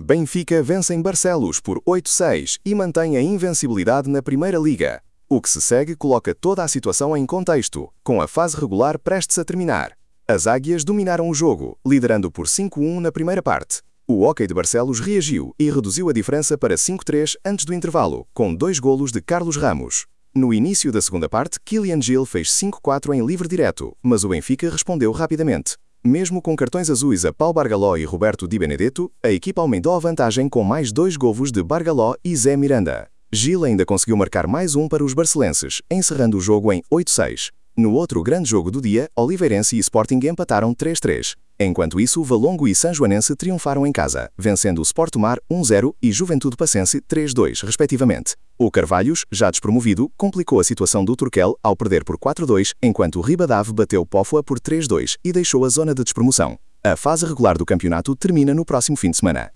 Benfica vence em Barcelos por 8-6 e mantém a invencibilidade na Primeira Liga. O que se segue coloca toda a situação em contexto, com a fase regular prestes a terminar. As Águias dominaram o jogo, liderando por 5-1 na primeira parte. O Hóquei de Barcelos reagiu e reduziu a diferença para 5-3 antes do intervalo, com 2 golos de Carlos Ramos. No início da segunda parte, Kylian Gil fez 5-4 em livre direto, mas o Benfica respondeu rapidamente. Mesmo com cartões azuis a Pau Bargaló e Roberto Di Benedetto, a equipa aumentou a vantagem com mais 2 golos de Bargaló e Zé Miranda. Gil ainda conseguiu marcar mais um para os barcelenses, encerrando o jogo em 8-6. No outro grande jogo do dia, Oliveirense e Sporting empataram 3-3. Enquanto isso, Valongo e Sanjoanense triunfaram em casa, vencendo o Sport Tomar 1-0 e Juventude Passense 3-2, respectivamente. O Carvalhos, já despromovido, complicou a situação do Turquel ao perder por 4-2, enquanto o Ribadave bateu Póvoa por 3-2 e deixou a zona de despromoção. A fase regular do campeonato termina no próximo fim de semana.